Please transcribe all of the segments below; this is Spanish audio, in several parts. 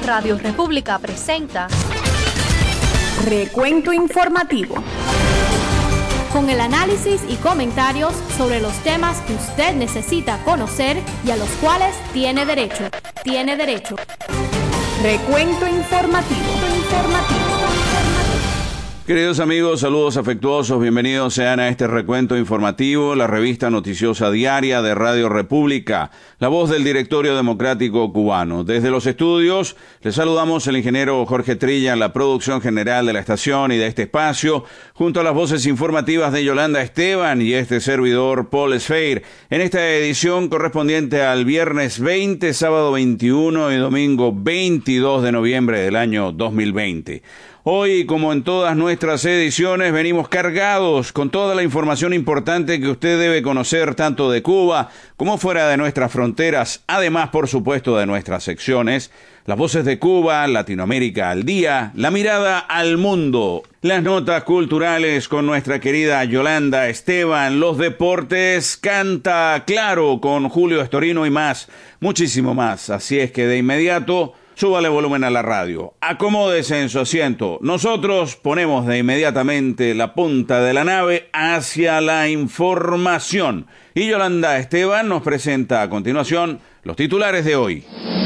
Radio República presenta Recuento Informativo, con el análisis y comentarios sobre los temas que usted necesita conocer y a los cuales tiene derecho. Recuento Informativo. Queridos amigos, saludos afectuosos, bienvenidos sean a este recuento informativo, la revista noticiosa diaria de Radio República, la voz del Directorio Democrático Cubano. Desde los estudios les saludamos el ingeniero Jorge Trilla en la producción general de la estación y de este espacio, junto a las voces informativas de Yolanda Esteban y este servidor Paul Esfeir, en esta edición correspondiente al viernes 20, sábado 21 y domingo 22 de noviembre del año 2020. Hoy, como en todas nuestras ediciones, venimos cargados con toda la información importante que usted debe conocer tanto de Cuba como fuera de nuestras fronteras, además, por supuesto, de nuestras secciones, las voces de Cuba, Latinoamérica al día, la mirada al mundo, las notas culturales con nuestra querida Yolanda Esteban, los deportes, Canta Claro con Julio Estorino y más, muchísimo más. Así es que de inmediato, súbale volumen a la radio, acomódese en su asiento. Nosotros ponemos de inmediatamente la punta de la nave hacia la información. Y Yolanda Esteban nos presenta a continuación los titulares de hoy.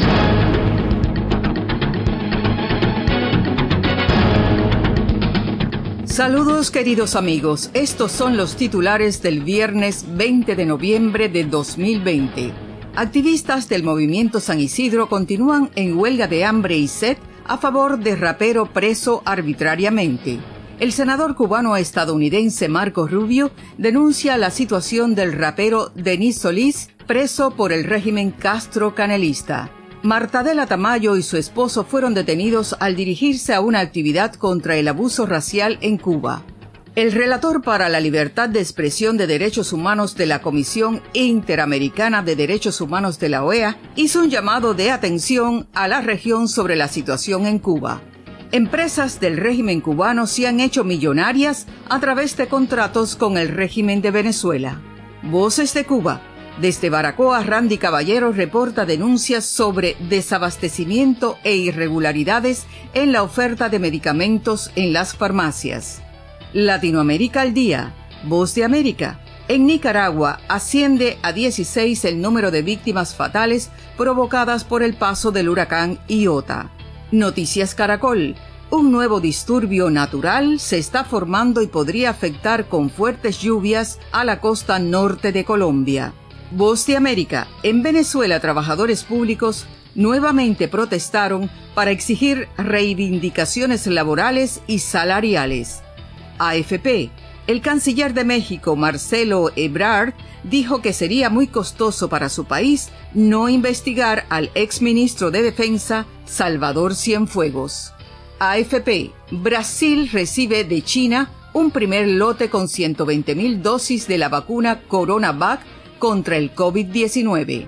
Saludos queridos amigos, estos son los titulares del viernes 20 de noviembre de 2020. Activistas del movimiento San Isidro continúan en huelga de hambre y sed a favor de rapero preso arbitrariamente. El senador cubano-estadounidense Marco Rubio denuncia la situación del rapero Denis Solís, preso por el régimen Castro-Canelista. Martadela Tamayo y su esposo fueron detenidos al dirigirse a una actividad contra el abuso racial en Cuba. El relator para la libertad de expresión de derechos humanos de la Comisión Interamericana de Derechos Humanos de la OEA hizo un llamado de atención a la región sobre la situación en Cuba. Empresas del régimen cubano se han hecho millonarias a través de contratos con el régimen de Venezuela. Voces de Cuba. Desde Baracoa, Randy Caballero reporta denuncias sobre desabastecimiento e irregularidades en la oferta de medicamentos en las farmacias. Latinoamérica al día, Voz de América. En Nicaragua asciende a 16 el número de víctimas fatales provocadas por el paso del huracán Iota. Noticias Caracol. Un nuevo disturbio natural se está formando y podría afectar con fuertes lluvias a la costa norte de Colombia. Voz de América. En Venezuela, trabajadores públicos nuevamente protestaron para exigir reivindicaciones laborales y salariales. AFP. El canciller de México, Marcelo Ebrard, dijo que sería muy costoso para su país no investigar al exministro de Defensa, Salvador Cienfuegos. AFP. Brasil recibe de China un primer lote con 120,000 dosis de la vacuna CoronaVac contra el COVID-19.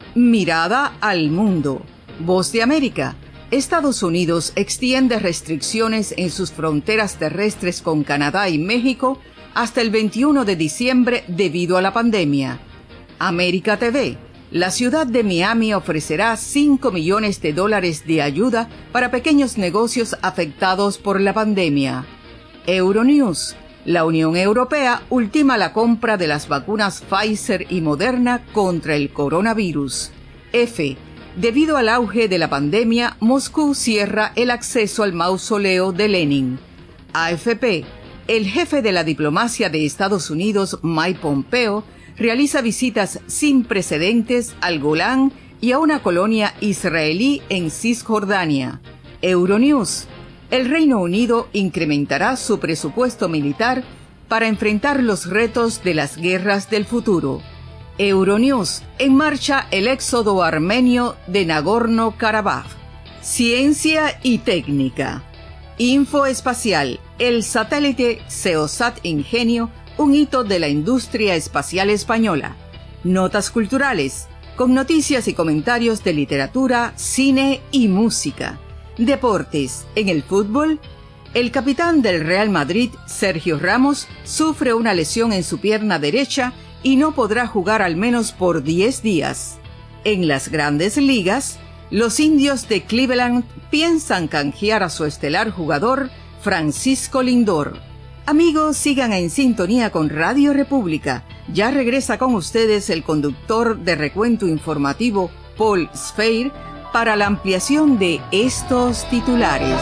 Mirada al mundo. Voz de América. Estados Unidos extiende restricciones en sus fronteras terrestres con Canadá y México hasta el 21 de diciembre debido a la pandemia. América TV. La ciudad de Miami ofrecerá $5 millones de ayuda para pequeños negocios afectados por la pandemia. Euronews. La Unión Europea ultima la compra de las vacunas Pfizer y Moderna contra el coronavirus. F. Debido al auge de la pandemia, Moscú cierra el acceso al mausoleo de Lenin. AFP. El jefe de la diplomacia de Estados Unidos, Mike Pompeo, realiza visitas sin precedentes al Golán y a una colonia israelí en Cisjordania. Euronews. El Reino Unido incrementará su presupuesto militar para enfrentar los retos de las guerras del futuro. Euronews. En marcha el éxodo armenio de Nagorno-Karabaj. Ciencia y técnica. Info espacial. El satélite Ceosat Ingenio, un hito de la industria espacial española. Notas culturales. Con noticias y comentarios de literatura, cine y música. Deportes. En el fútbol, el capitán del Real Madrid, Sergio Ramos, sufre una lesión en su pierna derecha y no podrá jugar al menos por 10 días. En las grandes ligas, Los indios de Cleveland piensan canjear a su estelar jugador Francisco Lindor. Amigos, sigan en sintonía con Radio República. Ya regresa con ustedes el conductor de recuento informativo, Paul Sfeir, para la ampliación de estos titulares.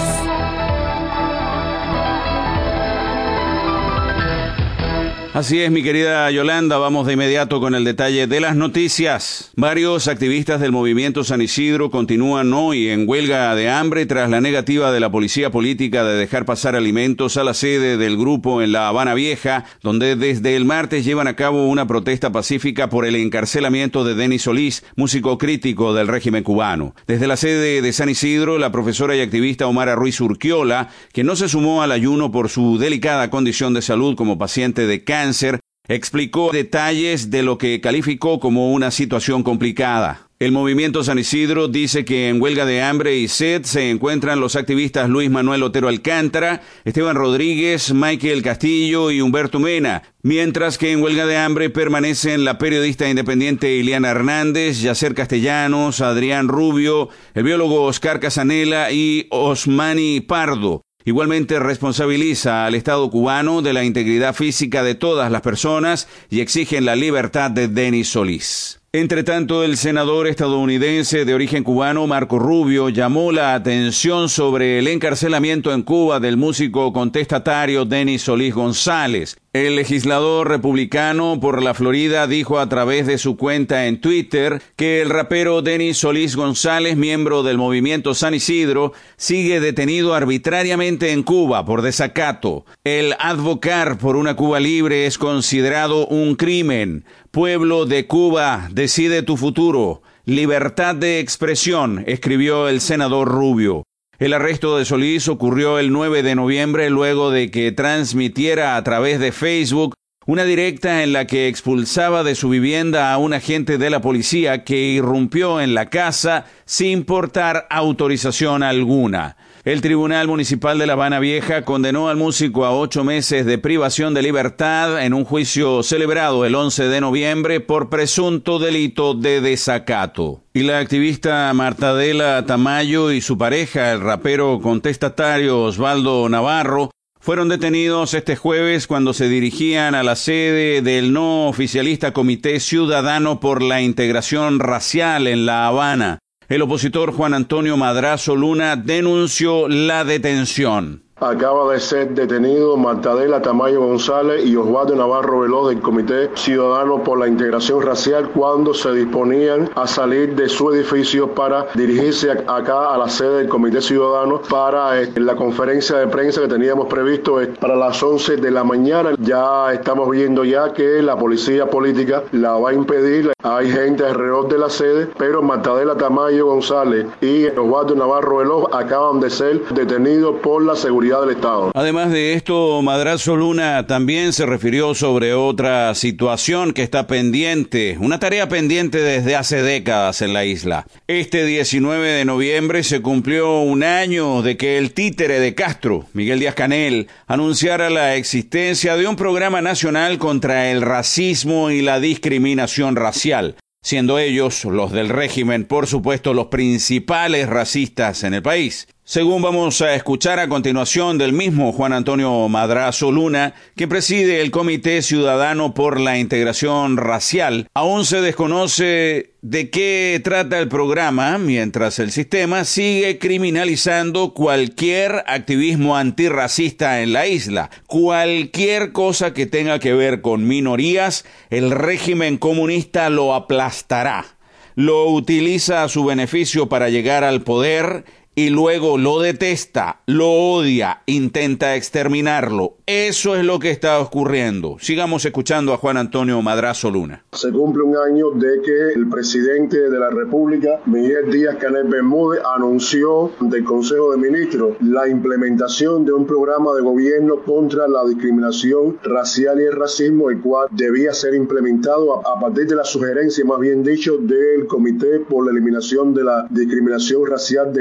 Así es, mi querida Yolanda, vamos de inmediato con el detalle de las noticias. Varios activistas del movimiento San Isidro continúan hoy en huelga de hambre tras la negativa de la policía política de dejar pasar alimentos a la sede del grupo en La Habana Vieja, donde desde el martes llevan a cabo una protesta pacífica por el encarcelamiento de Denis Solís, músico crítico del régimen cubano. Desde la sede de San Isidro, la profesora y activista Omara Ruiz Urquiola, que no se sumó al ayuno por su delicada condición de salud como paciente de cáncer, explicó detalles de lo que calificó como una situación complicada. El movimiento San Isidro dice que en huelga de hambre y sed se encuentran los activistas Luis Manuel Otero Alcántara, Esteban Rodríguez, Michael Castillo y Humberto Mena, mientras que en huelga de hambre permanecen la periodista independiente Ileana Hernández, Yacer Castellanos, Adrián Rubio, el biólogo Oscar Casanela y Osmani Pardo. Igualmente responsabiliza al Estado cubano de la integridad física de todas las personas y exigen la libertad de Denis Solís. Entre tanto, el senador estadounidense de origen cubano Marco Rubio llamó la atención sobre el encarcelamiento en Cuba del músico contestatario Denis Solís González. El legislador republicano por la Florida dijo a través de su cuenta en Twitter que el rapero Denis Solís González, miembro del movimiento San Isidro, sigue detenido arbitrariamente en Cuba por desacato. El advocar por una Cuba libre es considerado un crimen. Pueblo de Cuba, decide tu futuro. Libertad de expresión, escribió el senador Rubio. El arresto de Solís ocurrió el 9 de noviembre luego de que transmitiera a través de Facebook una directa en la que expulsaba de su vivienda a un agente de la policía que irrumpió en la casa sin portar autorización alguna. El Tribunal Municipal de La Habana Vieja condenó al músico a 8 meses de privación de libertad en un juicio celebrado el 11 de noviembre por presunto delito de desacato. Y la activista Martadela Tamayo y su pareja, el rapero contestatario Osvaldo Navarro, fueron detenidos este jueves cuando se dirigían a la sede del no oficialista Comité Ciudadano por la Integración Racial en La Habana. El opositor Juan Antonio Madrazo Luna denunció la detención. Acaba de ser detenido Martadela Tamayo González y Osvaldo Navarro Veloz del Comité Ciudadano por la Integración Racial cuando se disponían a salir de su edificio para dirigirse acá a la sede del Comité Ciudadano para la conferencia de prensa que teníamos previsto para las 11 de la mañana. Ya estamos viendo ya que la policía política la va a impedir. Hay gente alrededor de la sede, pero Martadela Tamayo González y Osvaldo Navarro Veloz acaban de ser detenidos por la seguridad del Estado. Además de esto, Madrazo Luna también se refirió sobre otra situación que está pendiente, una tarea pendiente desde hace décadas en la isla. Este 19 de noviembre se cumplió un año de que el títere de Castro, Miguel Díaz-Canel, anunciara la existencia de un programa nacional contra el racismo y la discriminación racial, siendo ellos, los del régimen, por supuesto, los principales racistas en el país. Según vamos a escuchar a continuación del mismo Juan Antonio Madrazo Luna, que preside el Comité Ciudadano por la Integración Racial, aún se desconoce de qué trata el programa, mientras el sistema sigue criminalizando cualquier activismo antirracista en la isla. Cualquier cosa que tenga que ver con minorías, el régimen comunista lo aplastará. Lo utiliza a su beneficio para llegar al poder y luego lo detesta, lo odia, intenta exterminarlo. Eso es lo que está ocurriendo. Sigamos escuchando a Juan Antonio Madrazo Luna. Se cumple un año de que el presidente de la República, Miguel Díaz-Canel Bermúdez, anunció ante el Consejo de Ministros la implementación de un programa de gobierno contra la discriminación racial y el racismo, el cual debía ser implementado a partir de la sugerencia, más bien dicho, del Comité por la Eliminación de la Discriminación Racial de Naciones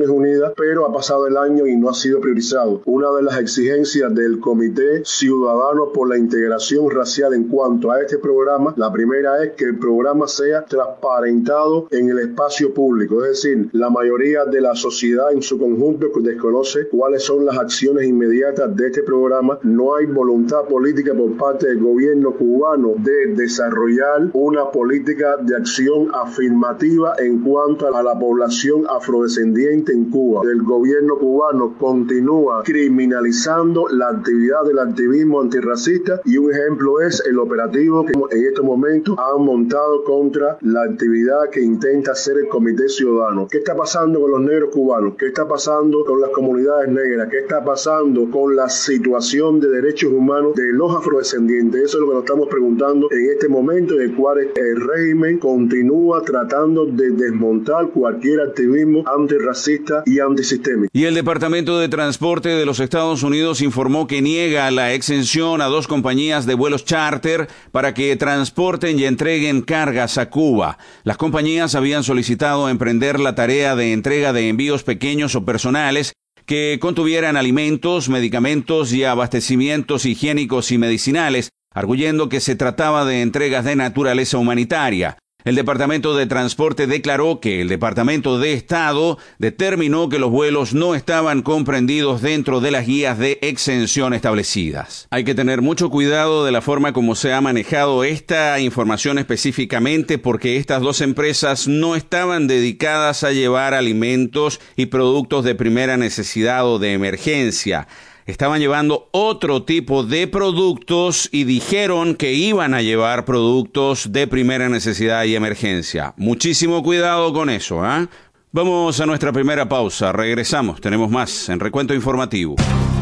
Naciones Unidas, pero ha pasado el año y no ha sido priorizado. Una de las exigencias del Comité Ciudadano por la Integración Racial en cuanto a este programa, la primera es que el programa sea transparentado en el espacio público, es decir, la mayoría de la sociedad en su conjunto desconoce cuáles son las acciones inmediatas de este programa. No hay voluntad política por parte del gobierno cubano de desarrollar una política de acción afirmativa en cuanto a la población afrodescendiente en Cuba. El gobierno cubano continúa criminalizando la actividad del activismo antirracista y un ejemplo es el operativo que en estos momentos han montado contra la actividad que intenta hacer el Comité Ciudadano. ¿Qué está pasando con los negros cubanos? ¿Qué está pasando con las comunidades negras? ¿Qué está pasando con la situación de derechos humanos de los afrodescendientes? Eso es lo que nos estamos preguntando en este momento, en el cual el régimen continúa tratando de desmontar cualquier activismo antirracista y antisistémico. Y el Departamento de Transporte de los Estados Unidos informó que niega la exención a 2 compañías de vuelos charter para que transporten y entreguen cargas a Cuba. Las compañías habían solicitado emprender la tarea de entrega de envíos pequeños o personales que contuvieran alimentos, medicamentos y abastecimientos higiénicos y medicinales, arguyendo que se trataba de entregas de naturaleza humanitaria. El Departamento de Transporte declaró que el Departamento de Estado determinó que los vuelos no estaban comprendidos dentro de las guías de exención establecidas. Hay que tener mucho cuidado de la forma como se ha manejado esta información específicamente, porque estas 2 empresas no estaban dedicadas a llevar alimentos y productos de primera necesidad o de emergencia. Estaban llevando otro tipo de productos y dijeron que iban a llevar productos de primera necesidad y emergencia. Muchísimo cuidado con eso, ¿eh? Vamos a nuestra primera pausa. Regresamos. Tenemos más en Recuento Informativo.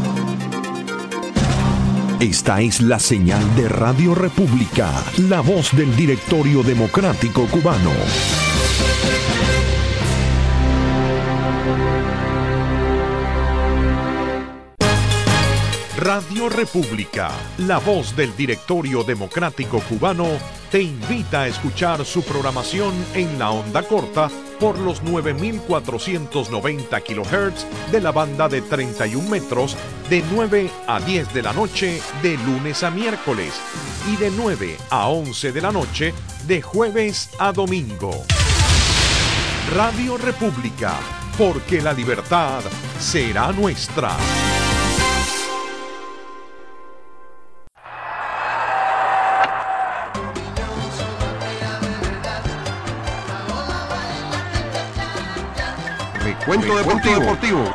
Esta es la señal de Radio República, la voz del Directorio Democrático Cubano. Radio República, la voz del Directorio Democrático Cubano, te invita a escuchar su programación en la onda corta por los 9.490 kHz de la banda de 31 metros de 9 a 10 de la noche de lunes a miércoles y de 9 a 11 de la noche de jueves a domingo. Radio República, porque la libertad será nuestra. Recuento deportivo.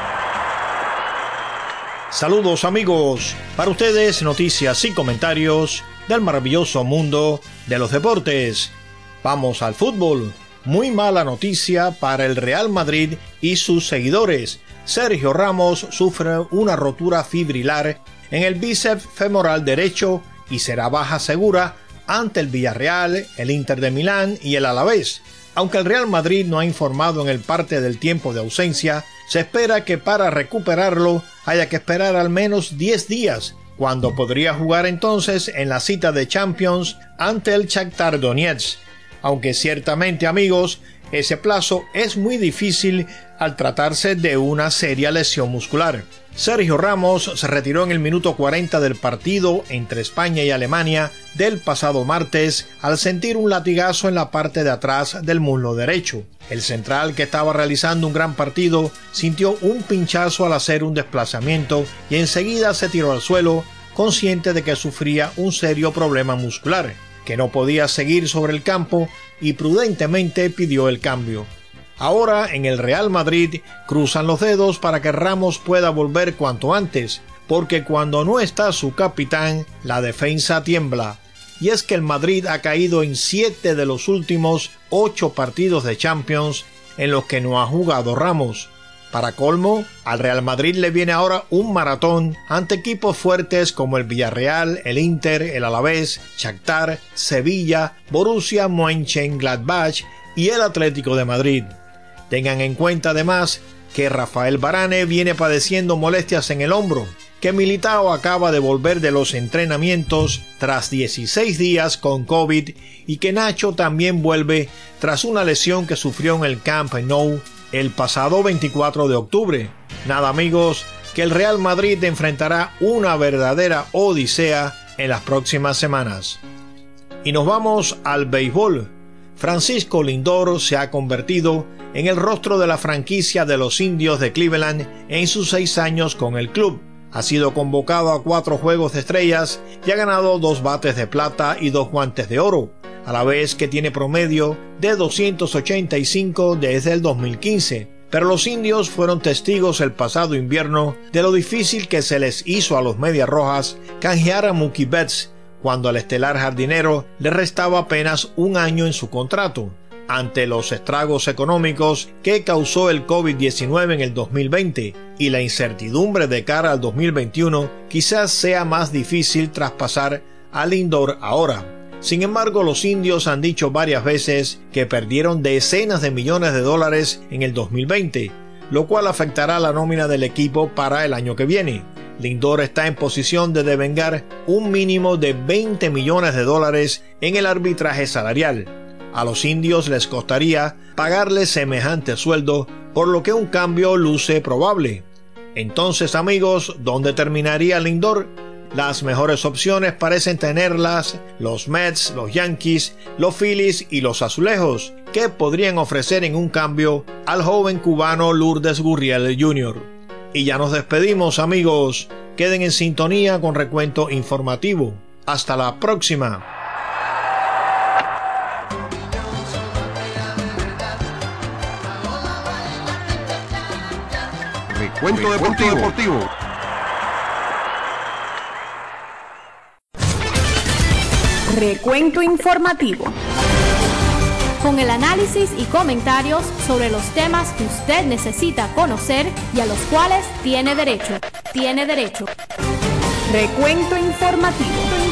Saludos amigos, para ustedes noticias y comentarios del maravilloso mundo de los deportes. Vamos al fútbol. Muy mala noticia para el Real Madrid y sus seguidores. Sergio Ramos sufre una rotura fibrilar en el bíceps femoral derecho y será baja segura ante el Villarreal, el Inter de Milán y el Alavés. Aunque el Real Madrid no ha informado en el parte del tiempo de ausencia, se espera que para recuperarlo haya que esperar al menos 10 días, cuando podría jugar entonces en la cita de Champions ante el Shakhtar Donetsk. Aunque ciertamente, amigos, ese plazo es muy difícil al tratarse de una seria lesión muscular. Sergio Ramos se retiró en el minuto 40 del partido entre España y Alemania del pasado martes al sentir un latigazo en la parte de atrás del muslo derecho. El central, que estaba realizando un gran partido, sintió un pinchazo al hacer un desplazamiento y enseguida se tiró al suelo, consciente de que sufría un serio problema muscular, que no podía seguir sobre el campo y prudentemente pidió el cambio. Ahora en el Real Madrid cruzan los dedos para que Ramos pueda volver cuanto antes, porque cuando no está su capitán, la defensa tiembla. Y es que el Madrid ha caído en 7 de los últimos 8 partidos de Champions en los que no ha jugado Ramos. Para colmo, al Real Madrid le viene ahora un maratón ante equipos fuertes como el Villarreal, el Inter, el Alavés, Shakhtar, Sevilla, Borussia Mönchengladbach y el Atlético de Madrid. Tengan en cuenta además que Rafael Varane viene padeciendo molestias en el hombro, que Militao acaba de volver de los entrenamientos tras 16 días con COVID y que Nacho también vuelve tras una lesión que sufrió en el Camp Nou el pasado 24 de octubre. Nada, amigos, que el Real Madrid enfrentará una verdadera odisea en las próximas semanas. Y nos vamos al béisbol. Francisco Lindor se ha convertido en el rostro de la franquicia de los Indios de Cleveland en sus 6 años con el club. Ha sido convocado a 4 Juegos de Estrellas y ha ganado 2 bates de plata y 2 guantes de oro, a la vez que tiene promedio de 285 desde el 2015. Pero los Indios fueron testigos el pasado invierno de lo difícil que se les hizo a los Medias Rojas canjear a Mookie Betts, cuando al estelar jardinero le restaba apenas 1 año en su contrato. Ante los estragos económicos que causó el COVID-19 en el 2020 y la incertidumbre de cara al 2021, quizás sea más difícil traspasar a Lindor ahora. Sin embargo, los Indios han dicho varias veces que perdieron decenas de millones de dólares en el 2020, lo cual afectará la nómina del equipo para el año que viene. Lindor está en posición de devengar un mínimo de 20 millones de dólares en el arbitraje salarial. A los Indios les costaría pagarle semejante sueldo, por lo que un cambio luce probable. Entonces, amigos, ¿dónde terminaría Lindor? Las mejores opciones parecen tenerlas los Mets, los Yankees, los Phillies y los Azulejos, que podrían ofrecer en un cambio al joven cubano Lourdes Gurriel Jr. Y ya nos despedimos, amigos. Queden en sintonía con Recuento Informativo. Hasta la próxima. Recuento Deportivo. Recuento informativo. Con el análisis y comentarios sobre los temas que usted necesita conocer y a los cuales tiene derecho. Recuento informativo.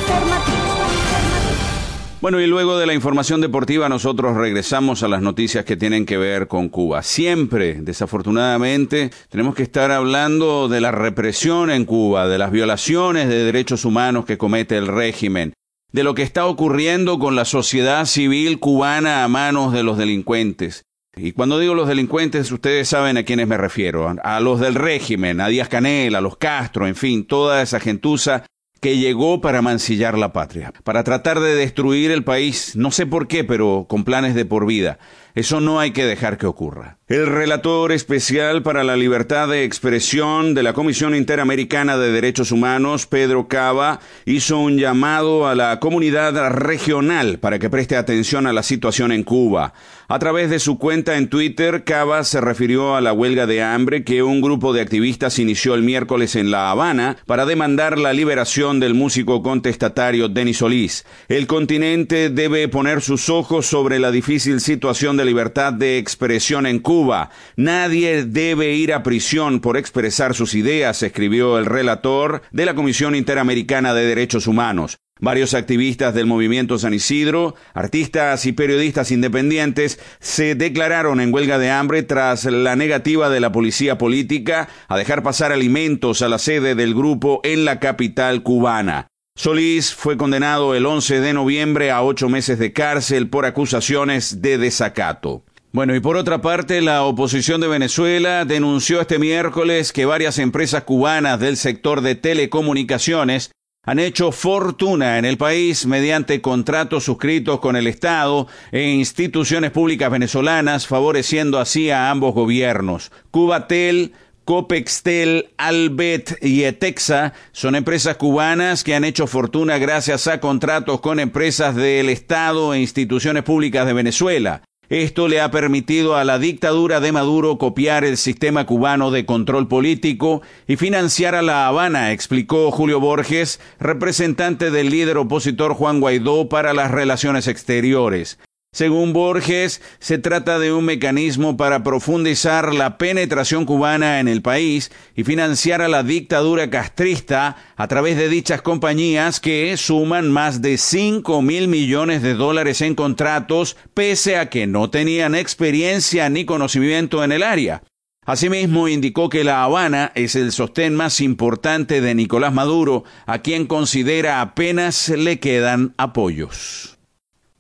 Bueno, y luego de la información deportiva nosotros regresamos a las noticias que tienen que ver con Cuba. Siempre, desafortunadamente, tenemos que estar hablando de la represión en Cuba, de las violaciones de derechos humanos que comete el régimen, de lo que está ocurriendo con la sociedad civil cubana a manos de los delincuentes. Y cuando digo los delincuentes, ustedes saben a quiénes me refiero, a los del régimen, a Díaz-Canel, a los Castro, en fin, toda esa gentuza que llegó para mancillar la patria, para tratar de destruir el país, no sé por qué, pero con planes de por vida. Eso no hay que dejar que ocurra. El relator especial para la libertad de expresión de la Comisión Interamericana de Derechos Humanos, Pedro Cava, hizo un llamado a la comunidad regional para que preste atención a la situación en Cuba. A través de su cuenta en Twitter, Cava se refirió a la huelga de hambre que un grupo de activistas inició el miércoles en La Habana para demandar la liberación del músico contestatario Denis Solís. El continente debe poner sus ojos sobre la difícil situación de libertad de expresión en Cuba. Nadie debe ir a prisión por expresar sus ideas, escribió el relator de la Comisión Interamericana de Derechos Humanos. Varios activistas del movimiento San Isidro, artistas y periodistas independientes se declararon en huelga de hambre tras la negativa de la policía política a dejar pasar alimentos a la sede del grupo en la capital cubana. Solís fue condenado el 11 de noviembre a 8 meses de cárcel por acusaciones de desacato. Bueno, y por otra parte, la oposición de Venezuela denunció este miércoles que varias empresas cubanas del sector de telecomunicaciones han hecho fortuna en el país mediante contratos suscritos con el Estado e instituciones públicas venezolanas, favoreciendo así a ambos gobiernos. Cubatel, Copextel, Albet y Etexa son empresas cubanas que han hecho fortuna gracias a contratos con empresas del Estado e instituciones públicas de Venezuela. Esto le ha permitido a la dictadura de Maduro copiar el sistema cubano de control político y financiar a La Habana, explicó Julio Borges, representante del líder opositor Juan Guaidó para las relaciones exteriores. Según Borges, se trata de un mecanismo para profundizar la penetración cubana en el país y financiar a la dictadura castrista a través de dichas compañías que suman más de 5.000 millones de dólares en contratos, pese a que no tenían experiencia ni conocimiento en el área. Asimismo, indicó que La Habana es el sostén más importante de Nicolás Maduro, a quien considera apenas le quedan apoyos.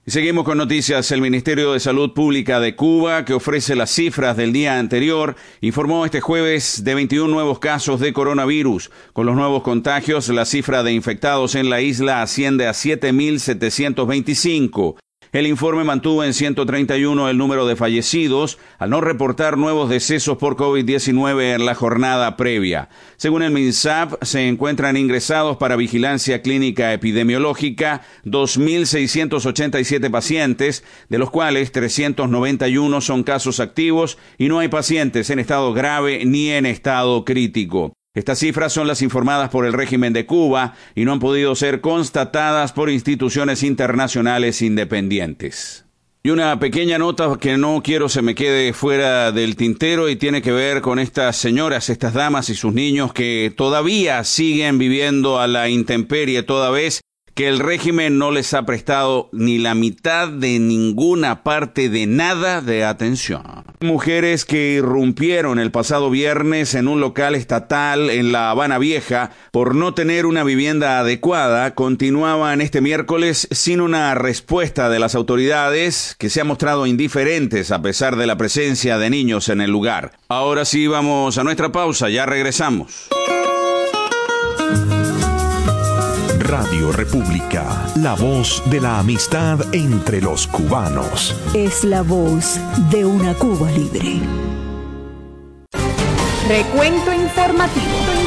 Y seguimos con noticias. El Ministerio de Salud Pública de Cuba, que ofrece las cifras del día anterior, informó este jueves de 21 nuevos casos de coronavirus. Con los nuevos contagios, la cifra de infectados en la isla asciende a 7.725. El informe mantuvo en 131 el número de fallecidos, al no reportar nuevos decesos por COVID-19 en la jornada previa. Según el MINSAP, se encuentran ingresados para vigilancia clínica epidemiológica 2.687 pacientes, de los cuales 391 son casos activos y no hay pacientes en estado grave ni en estado crítico. Estas cifras son las informadas por el régimen de Cuba y no han podido ser constatadas por instituciones internacionales independientes. Y una pequeña nota que no quiero se me quede fuera del tintero y tiene que ver con estas señoras, estas damas y sus niños que todavía siguen viviendo a la intemperie toda vez que el régimen no les ha prestado ni la mitad de ninguna parte de nada de atención. Mujeres que irrumpieron el pasado viernes en un local estatal en La Habana Vieja por no tener una vivienda adecuada continuaban este miércoles sin una respuesta de las autoridades, que se han mostrado indiferentes a pesar de la presencia de niños en el lugar. Ahora sí vamos a nuestra pausa, ya regresamos. Radio República, la voz de la amistad entre los cubanos. Es la voz de una Cuba libre. Recuento informativo.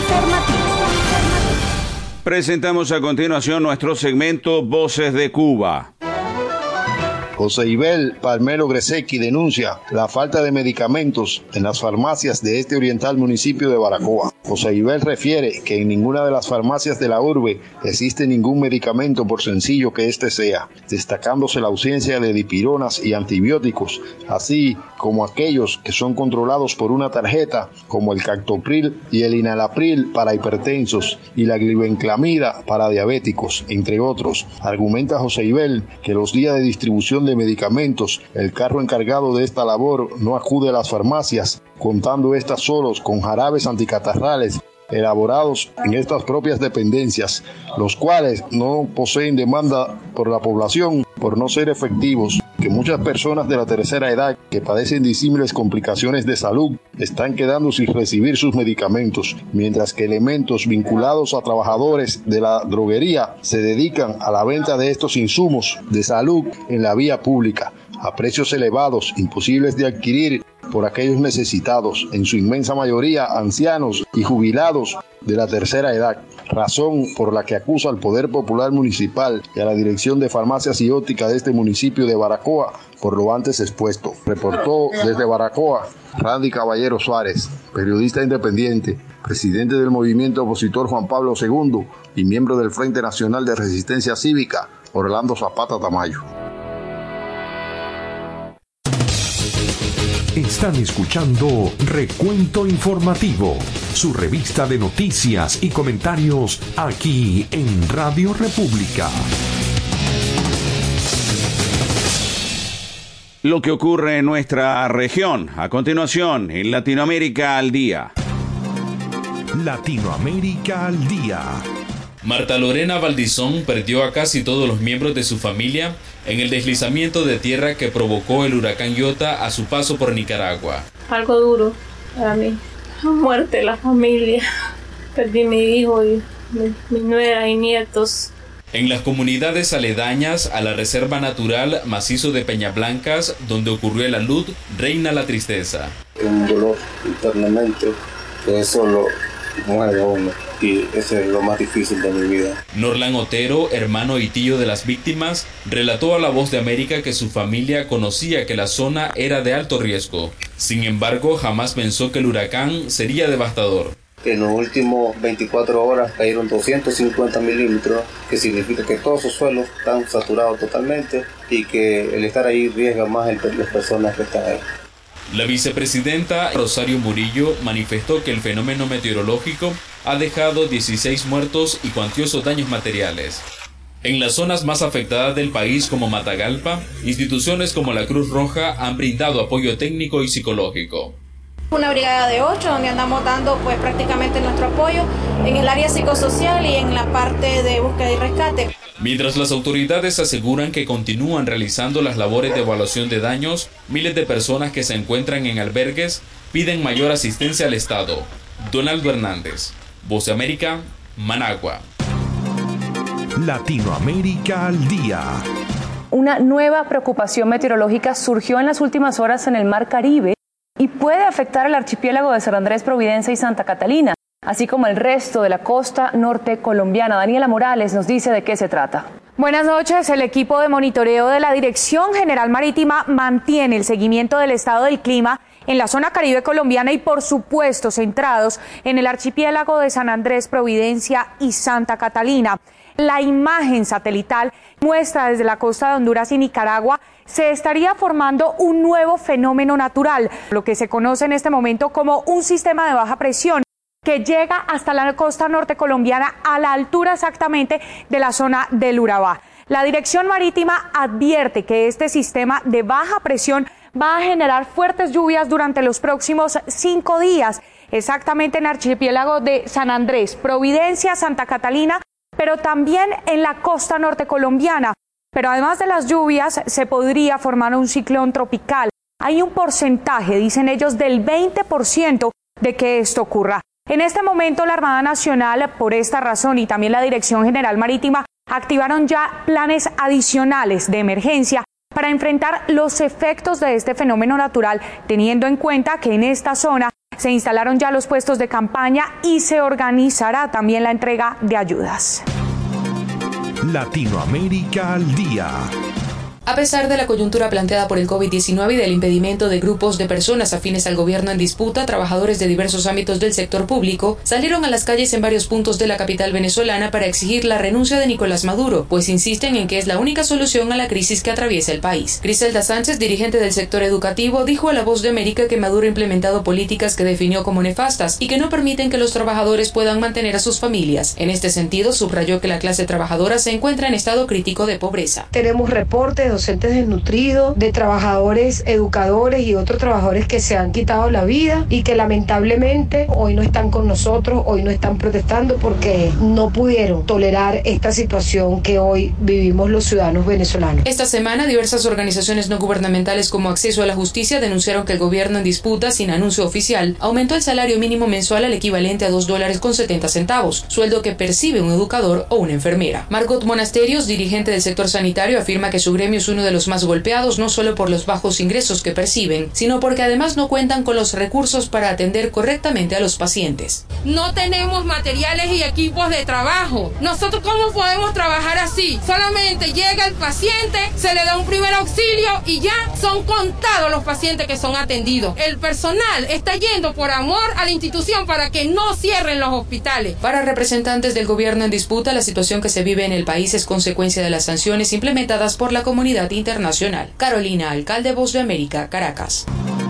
Presentamos a continuación nuestro segmento Voces de Cuba. José Ibel Palmero Gresecki denuncia la falta de medicamentos en las farmacias de este oriental municipio de Baracoa. José Ibel refiere que en ninguna de las farmacias de la urbe existe ningún medicamento por sencillo que este sea, destacándose la ausencia de dipironas y antibióticos, así como aquellos que son controlados por una tarjeta, como el Captopril y el Inalapril para hipertensos y la glibenclamida para diabéticos, entre otros. Argumenta José Ibel que los días de distribución de medicamentos, el carro encargado de esta labor no acude a las farmacias, contando estas solos con jarabes anticatarrales elaborados en estas propias dependencias, los cuales no poseen demanda por la población por no ser efectivos, que muchas personas de la tercera edad que padecen disímiles complicaciones de salud están quedando sin recibir sus medicamentos, mientras que elementos vinculados a trabajadores de la droguería se dedican a la venta de estos insumos de salud en la vía pública, a precios elevados, imposibles de adquirir por aquellos necesitados, en su inmensa mayoría ancianos y jubilados de la tercera edad, razón por la que acusa al Poder Popular Municipal y a la Dirección de Farmacias y Óptica de este municipio de Baracoa por lo antes expuesto. Reportó desde Baracoa Randy Caballero Suárez, periodista independiente, presidente del movimiento opositor Juan Pablo II y miembro del Frente Nacional de Resistencia Cívica, Orlando Zapata Tamayo. Están escuchando Recuento Informativo, su revista de noticias y comentarios aquí en Radio República. Lo que ocurre en nuestra región. A continuación, en Latinoamérica al día. Latinoamérica al día. Marta Lorena Valdizón perdió a casi todos los miembros de su familia en el deslizamiento de tierra que provocó el huracán Iota a su paso por Nicaragua. Algo duro para mí. Muerte de la familia. Perdí mi hijo y mi nuera y nietos. En las comunidades aledañas a la Reserva Natural Macizo de Peñablancas, donde ocurrió el alud, reina la tristeza. Un dolor internamente, que eso lo mueve a uno. Y ese es lo más difícil de mi vida. Norlan Otero, hermano y tío de las víctimas, relató a La Voz de América que su familia conocía que la zona era de alto riesgo. Sin embargo, jamás pensó que el huracán sería devastador. En los últimos 24 horas cayeron 250 milímetros, que significa que todos sus suelos están saturados totalmente y que el estar ahí riesga más las personas que están ahí. La vicepresidenta Rosario Murillo manifestó que el fenómeno meteorológico ha dejado 16 muertos y cuantiosos daños materiales. En las zonas más afectadas del país como Matagalpa, instituciones como la Cruz Roja han brindado apoyo técnico y psicológico. Una brigada de 8 donde andamos dando prácticamente nuestro apoyo en el área psicosocial y en la parte de búsqueda y rescate. Mientras las autoridades aseguran que continúan realizando las labores de evaluación de daños, miles de personas que se encuentran en albergues piden mayor asistencia al Estado. Donaldo Hernández, Voz de América, Managua. Latinoamérica al día. Una nueva preocupación meteorológica surgió en las últimas horas en el Mar Caribe y puede afectar al archipiélago de San Andrés, Providencia y Santa Catalina, así como el resto de la costa norte colombiana. Daniela Morales nos dice de qué se trata. Buenas noches. El equipo de monitoreo de la Dirección General Marítima mantiene el seguimiento del estado del clima en la zona caribe colombiana y, por supuesto, centrados en el archipiélago de San Andrés, Providencia y Santa Catalina. La imagen satelital muestra desde la costa de Honduras y Nicaragua se estaría formando un nuevo fenómeno natural, lo que se conoce en este momento como un sistema de baja presión, que llega hasta la costa norte colombiana a la altura exactamente de la zona del Urabá. La Dirección Marítima advierte que este sistema de baja presión va a generar fuertes lluvias durante los próximos 5 días, exactamente en el archipiélago de San Andrés, Providencia, Santa Catalina, pero también en la costa norte colombiana. Pero además de las lluvias, se podría formar un ciclón tropical. Hay un porcentaje, dicen ellos, del 20% de que esto ocurra. En este momento, la Armada Nacional, por esta razón, y también la Dirección General Marítima, activaron ya planes adicionales de emergencia para enfrentar los efectos de este fenómeno natural, teniendo en cuenta que en esta zona se instalaron ya los puestos de campaña y se organizará también la entrega de ayudas. Latinoamérica al día. A pesar de la coyuntura planteada por el COVID-19 y del impedimento de grupos de personas afines al gobierno en disputa, trabajadores de diversos ámbitos del sector público salieron a las calles en varios puntos de la capital venezolana para exigir la renuncia de Nicolás Maduro, pues insisten en que es la única solución a la crisis que atraviesa el país. Griselda Sánchez, dirigente del sector educativo, dijo a La Voz de América que Maduro ha implementado políticas que definió como nefastas y que no permiten que los trabajadores puedan mantener a sus familias. En este sentido, subrayó que la clase trabajadora se encuentra en estado crítico de pobreza. Tenemos reportes docentes desnutridos, de trabajadores, educadores y otros trabajadores que se han quitado la vida y que lamentablemente hoy no están con nosotros, hoy no están protestando porque no pudieron tolerar esta situación que hoy vivimos los ciudadanos venezolanos. Esta semana, diversas organizaciones no gubernamentales como Acceso a la Justicia denunciaron que el gobierno en disputa, sin anuncio oficial, aumentó el salario mínimo mensual al equivalente a $2.70, sueldo que percibe un educador o una enfermera. Margot Monasterios, dirigente del sector sanitario, afirma que su gremio es uno de los más golpeados no solo por los bajos ingresos que perciben, sino porque además no cuentan con los recursos para atender correctamente a los pacientes. No tenemos materiales y equipos de trabajo. Nosotros, ¿cómo podemos trabajar así? Solamente llega el paciente, se le da un primer auxilio y ya son contados los pacientes que son atendidos. El personal está yendo por amor a la institución para que no cierren los hospitales. Para representantes del gobierno en disputa, la situación que se vive en el país es consecuencia de las sanciones implementadas por la comunidad internacional. Carolina Alcalde, Voz de América, Caracas.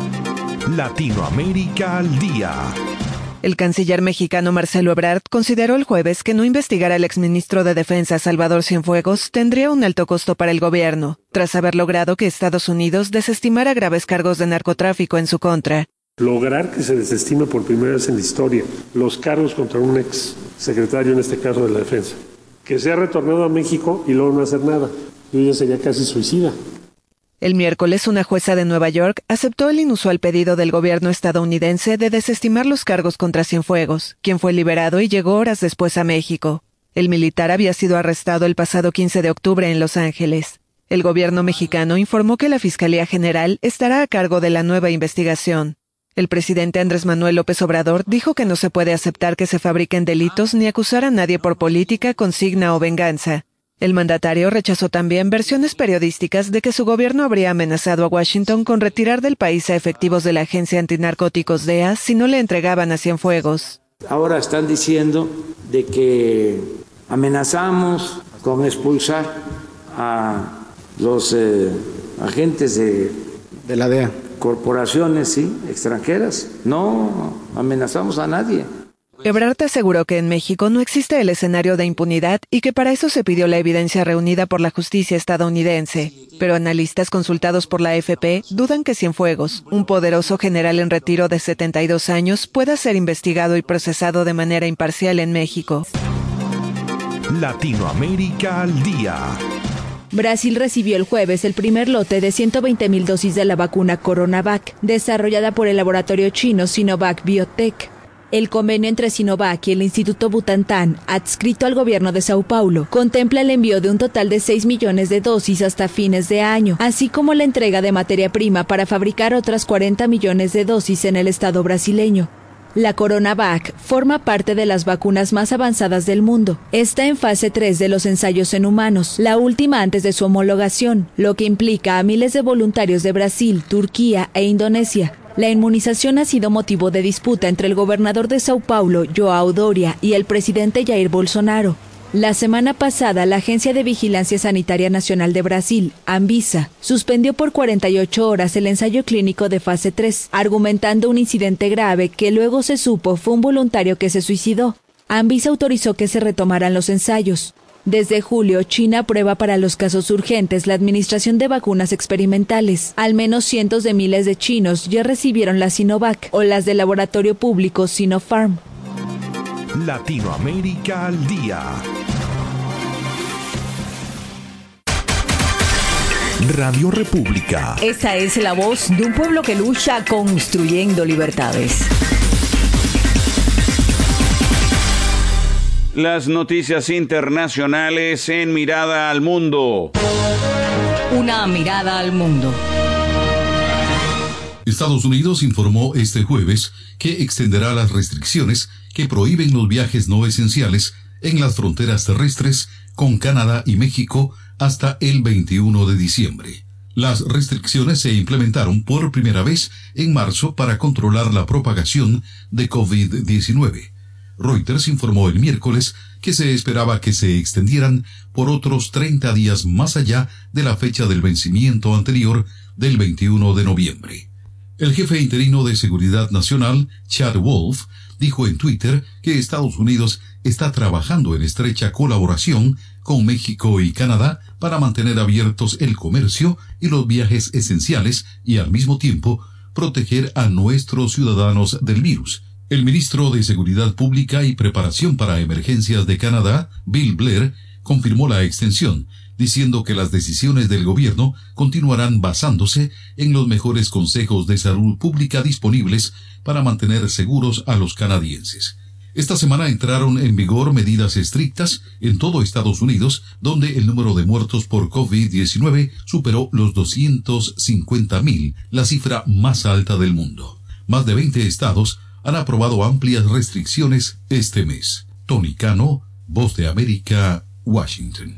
Latinoamérica al día. El canciller mexicano Marcelo Ebrard consideró el jueves que no investigar al exministro de Defensa Salvador Cienfuegos tendría un alto costo para el gobierno, tras haber logrado que Estados Unidos desestimara graves cargos de narcotráfico en su contra. Lograr que se desestime por primera vez en la historia los cargos contra un ex secretario, en este caso de la Defensa, que sea retornado a México y luego no hacer nada. Y ella sería casi suicida. El miércoles, una jueza de Nueva York aceptó el inusual pedido del gobierno estadounidense de desestimar los cargos contra Cienfuegos, quien fue liberado y llegó horas después a México. El militar había sido arrestado el pasado 15 de octubre en Los Ángeles. El gobierno mexicano informó que la Fiscalía General estará a cargo de la nueva investigación. El presidente Andrés Manuel López Obrador dijo que no se puede aceptar que se fabriquen delitos ni acusar a nadie por política, consigna o venganza. El mandatario rechazó también versiones periodísticas de que su gobierno habría amenazado a Washington con retirar del país a efectivos de la Agencia Antinarcóticos DEA si no le entregaban a Cienfuegos. Ahora están diciendo de que amenazamos con expulsar a los agentes de la DEA. Corporaciones, sí, extranjeras. No amenazamos a nadie. Ebrard aseguró que en México no existe el escenario de impunidad y que para eso se pidió la evidencia reunida por la justicia estadounidense. Pero analistas consultados por la AFP dudan que Cienfuegos, un poderoso general en retiro de 72 años, pueda ser investigado y procesado de manera imparcial en México. Latinoamérica al Día. Brasil recibió el jueves el primer lote de 120.000 dosis de la vacuna Coronavac, desarrollada por el laboratorio chino Sinovac Biotech. El convenio entre Sinovac y el Instituto Butantan, adscrito al gobierno de Sao Paulo, contempla el envío de un total de 6 millones de dosis hasta fines de año, así como la entrega de materia prima para fabricar otras 40 millones de dosis en el estado brasileño. La Coronavac forma parte de las vacunas más avanzadas del mundo. Está en fase 3 de los ensayos en humanos, la última antes de su homologación, lo que implica a miles de voluntarios de Brasil, Turquía e Indonesia. La inmunización ha sido motivo de disputa entre el gobernador de Sao Paulo, João Doria, y el presidente Jair Bolsonaro. La semana pasada, la Agencia de Vigilancia Sanitaria Nacional de Brasil, Anvisa, suspendió por 48 horas el ensayo clínico de fase 3, argumentando un incidente grave que luego se supo fue un voluntario que se suicidó. Anvisa autorizó que se retomaran los ensayos. Desde julio, China aprueba para los casos urgentes la administración de vacunas experimentales. Al menos cientos de miles de chinos ya recibieron la Sinovac o las del laboratorio público Sinopharm. Latinoamérica al Día. Radio República. Esta es la voz de un pueblo que lucha construyendo libertades. Las noticias internacionales en Mirada al Mundo. Una mirada al mundo. Estados Unidos informó este jueves que extenderá las restricciones que prohíben los viajes no esenciales en las fronteras terrestres con Canadá y México hasta el 21 de diciembre. Las restricciones se implementaron por primera vez en marzo para controlar la propagación de COVID-19. Reuters informó el miércoles que se esperaba que se extendieran por otros 30 días más allá de la fecha del vencimiento anterior del 21 de noviembre. El jefe interino de Seguridad Nacional, Chad Wolf, dijo en Twitter que Estados Unidos está trabajando en estrecha colaboración con México y Canadá para mantener abiertos el comercio y los viajes esenciales y al mismo tiempo proteger a nuestros ciudadanos del virus. El ministro de Seguridad Pública y Preparación para Emergencias de Canadá, Bill Blair, confirmó la extensión, diciendo que las decisiones del gobierno continuarán basándose en los mejores consejos de salud pública disponibles para mantener seguros a los canadienses. Esta semana entraron en vigor medidas estrictas en todo Estados Unidos, donde el número de muertos por COVID-19 superó los 250,000, la cifra más alta del mundo. Más de 20 estados han aprobado amplias restricciones este mes. Tony Cano, Voz de América, Washington.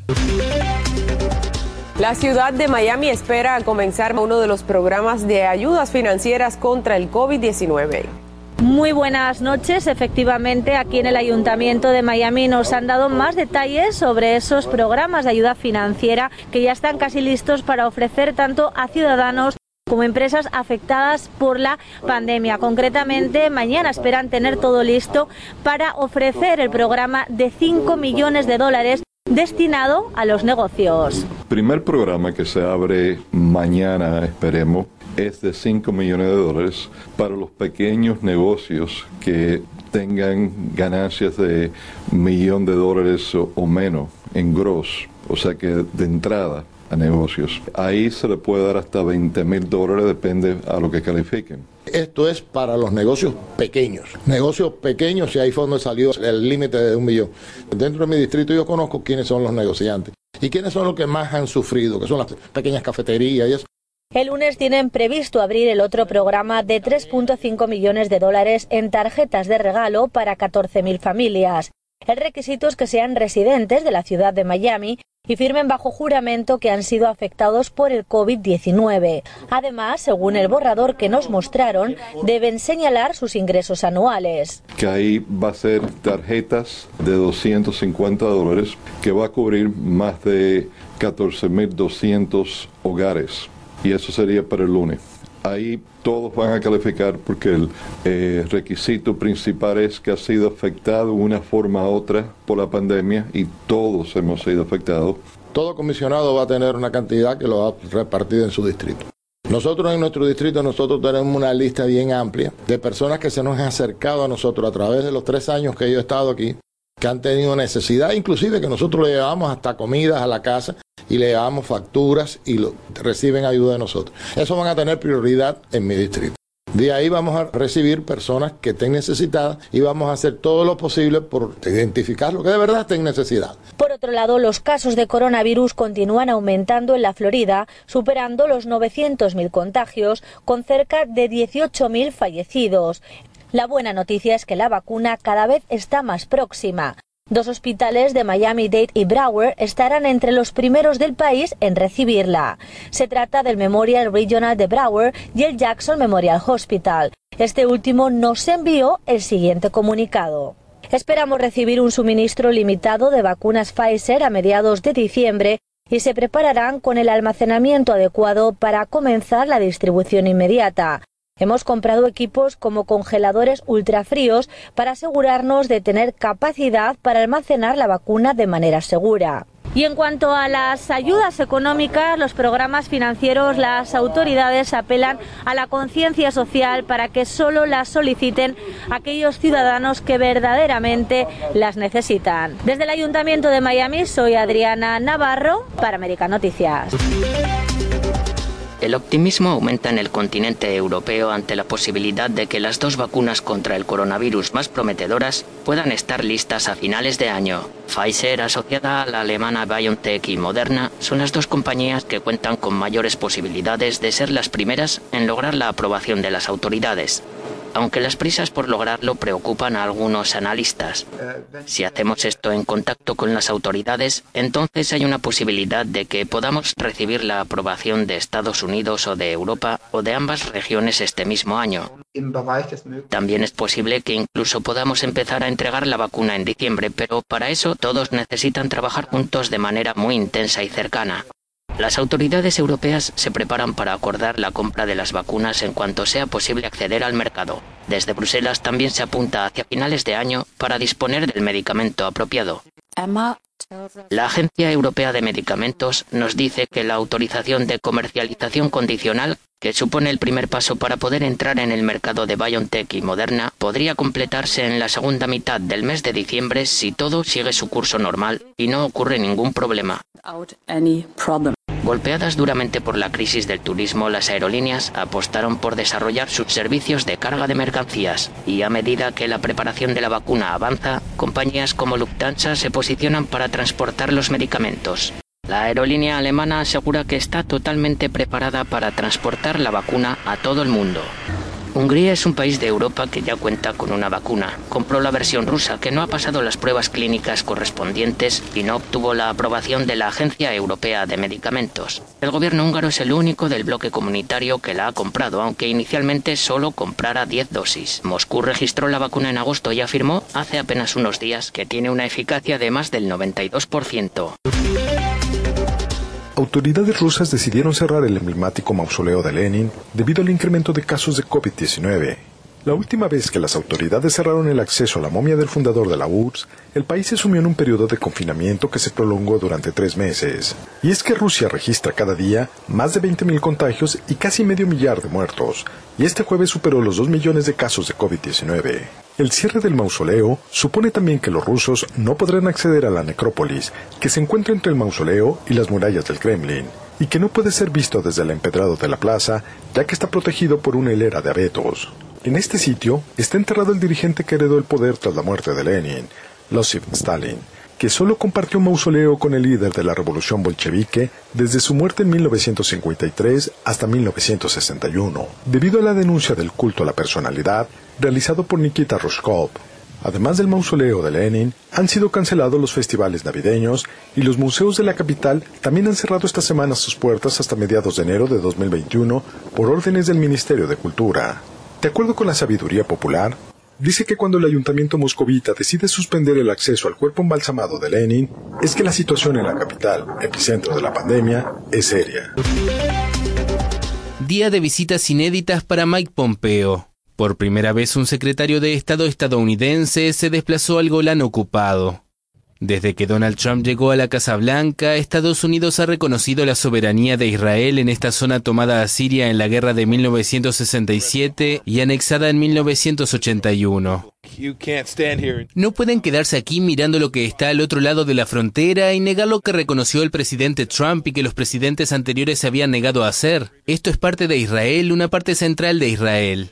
La ciudad de Miami espera comenzar uno de los programas de ayudas financieras contra el COVID-19. Muy buenas noches. Efectivamente, aquí en el Ayuntamiento de Miami nos han dado más detalles sobre esos programas de ayuda financiera que ya están casi listos para ofrecer tanto a ciudadanos como empresas afectadas por la pandemia. Concretamente, mañana esperan tener todo listo para ofrecer el programa de $5 millones destinado a los negocios. El primer programa que se abre mañana, esperemos, es de $5 millones para los pequeños negocios que tengan ganancias de $1 millón o menos en gross, o sea que de entrada a negocios. Ahí se le puede dar hasta $20,000, depende a lo que califiquen. Esto es para los negocios pequeños. Negocios pequeños, si hay fondos salidos, el límite de $1 millón. Dentro de mi distrito yo conozco quiénes son los negociantes y quiénes son los que más han sufrido, que son las pequeñas cafeterías y eso. El lunes tienen previsto abrir el otro programa de $3.5 millones en tarjetas de regalo para 14.000 familias. El requisito es que sean residentes de la ciudad de Miami y firmen bajo juramento que han sido afectados por el COVID-19. Además, según el borrador que nos mostraron, deben señalar sus ingresos anuales. Que ahí va a ser tarjetas de $250 que va a cubrir más de 14,200 hogares. Y eso sería para el lunes. Ahí todos van a calificar porque el requisito principal es que ha sido afectado de una forma u otra por la pandemia y todos hemos sido afectados. Todo comisionado va a tener una cantidad que lo ha repartido en su distrito. Nosotros en nuestro distrito tenemos una lista bien amplia de personas que se nos han acercado a nosotros a través de los 3 años que yo he estado aquí, que han tenido necesidad, inclusive que nosotros le llevamos hasta comidas a la casa y le llevamos facturas y reciben ayuda de nosotros. Eso van a tener prioridad en mi distrito. De ahí vamos a recibir personas que estén necesitadas y vamos a hacer todo lo posible por identificar lo que de verdad estén necesidad. Por otro lado, los casos de coronavirus continúan aumentando en la Florida, superando los 900.000 contagios, con cerca de 18.000 fallecidos. La buena noticia es que la vacuna cada vez está más próxima. 2 hospitales de Miami-Dade y Broward estarán entre los primeros del país en recibirla. Se trata del Memorial Regional de Broward y el Jackson Memorial Hospital. Este último nos envió el siguiente comunicado. Esperamos recibir un suministro limitado de vacunas Pfizer a mediados de diciembre y se prepararán con el almacenamiento adecuado para comenzar la distribución inmediata. Hemos comprado equipos como congeladores ultrafríos para asegurarnos de tener capacidad para almacenar la vacuna de manera segura. Y en cuanto a las ayudas económicas, los programas financieros, las autoridades apelan a la conciencia social para que solo las soliciten aquellos ciudadanos que verdaderamente las necesitan. Desde el Ayuntamiento de Miami, soy Adriana Navarro para América Noticias. El optimismo aumenta en el continente europeo ante la posibilidad de que las 2 vacunas contra el coronavirus más prometedoras puedan estar listas a finales de año. Pfizer, asociada a la alemana BioNTech, y Moderna son las 2 compañías que cuentan con mayores posibilidades de ser las primeras en lograr la aprobación de las autoridades. Aunque las prisas por lograrlo preocupan a algunos analistas. Si hacemos esto en contacto con las autoridades, entonces hay una posibilidad de que podamos recibir la aprobación de Estados Unidos o de Europa o de ambas regiones este mismo año. También es posible que incluso podamos empezar a entregar la vacuna en diciembre, pero para eso todos necesitan trabajar juntos de manera muy intensa y cercana. Las autoridades europeas se preparan para acordar la compra de las vacunas en cuanto sea posible acceder al mercado. Desde Bruselas también se apunta hacia finales de año para disponer del medicamento apropiado. La Agencia Europea de Medicamentos nos dice que la autorización de comercialización condicional, que supone el primer paso para poder entrar en el mercado de BioNTech y Moderna, podría completarse en la segunda mitad del mes de diciembre si todo sigue su curso normal y no ocurre ningún problema. Golpeadas duramente por la crisis del turismo, las aerolíneas apostaron por desarrollar sus servicios de carga de mercancías y a medida que la preparación de la vacuna avanza, compañías como Lufthansa se posicionan para transportar los medicamentos. La aerolínea alemana asegura que está totalmente preparada para transportar la vacuna a todo el mundo. Hungría es un país de Europa que ya cuenta con una vacuna. Compró la versión rusa, que no ha pasado las pruebas clínicas correspondientes y no obtuvo la aprobación de la Agencia Europea de Medicamentos. El gobierno húngaro es el único del bloque comunitario que la ha comprado, aunque inicialmente solo comprara 10 dosis. Moscú registró la vacuna en agosto y afirmó hace apenas unos días que tiene una eficacia de más del 92%. Autoridades rusas decidieron cerrar el emblemático mausoleo de Lenin debido al incremento de casos de COVID-19. La última vez que las autoridades cerraron el acceso a la momia del fundador de la URSS, el país se sumió en un periodo de confinamiento que se prolongó durante 3 meses. Y es que Rusia registra cada día más de 20.000 contagios y casi 500.000 de muertos, y este jueves superó los 2 millones de casos de COVID-19. El cierre del mausoleo supone también que los rusos no podrán acceder a la necrópolis, que se encuentra entre el mausoleo y las murallas del Kremlin, y que no puede ser visto desde el empedrado de la plaza, ya que está protegido por una hilera de abetos. En este sitio está enterrado el dirigente que heredó el poder tras la muerte de Lenin, Joseph Stalin, que solo compartió un mausoleo con el líder de la revolución bolchevique desde su muerte en 1953 hasta 1961, debido a la denuncia del culto a la personalidad realizado por Nikita Khrushchev. Además del mausoleo de Lenin, han sido cancelados los festivales navideños y los museos de la capital también han cerrado esta semana sus puertas hasta mediados de enero de 2021 por órdenes del Ministerio de Cultura. De acuerdo con la sabiduría popular, dice que cuando el ayuntamiento moscovita decide suspender el acceso al cuerpo embalsamado de Lenin, es que la situación en la capital, epicentro de la pandemia, es seria. Día de visitas inéditas para Mike Pompeo. Por primera vez un secretario de Estado estadounidense se desplazó al Golán ocupado. Desde que Donald Trump llegó a la Casa Blanca, Estados Unidos ha reconocido la soberanía de Israel en esta zona tomada a Siria en la guerra de 1967 y anexada en 1981. No pueden quedarse aquí mirando lo que está al otro lado de la frontera y negar lo que reconoció el presidente Trump y que los presidentes anteriores se habían negado a hacer. Esto es parte de Israel, una parte central de Israel.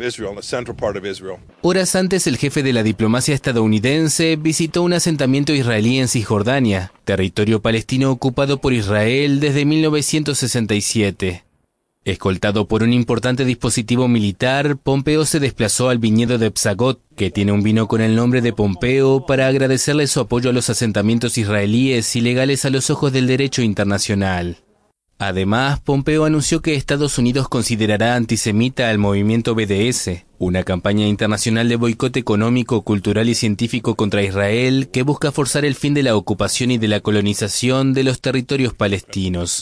Horas antes, el jefe de la diplomacia estadounidense visitó un asentamiento israelí en Cisjordania, territorio palestino ocupado por Israel desde 1967. Escoltado por un importante dispositivo militar, Pompeo se desplazó al viñedo de Psagot, que tiene un vino con el nombre de Pompeo, para agradecerle su apoyo a los asentamientos israelíes ilegales a los ojos del derecho internacional. Además, Pompeo anunció que Estados Unidos considerará antisemita al movimiento BDS, una campaña internacional de boicot económico, cultural y científico contra Israel que busca forzar el fin de la ocupación y de la colonización de los territorios palestinos.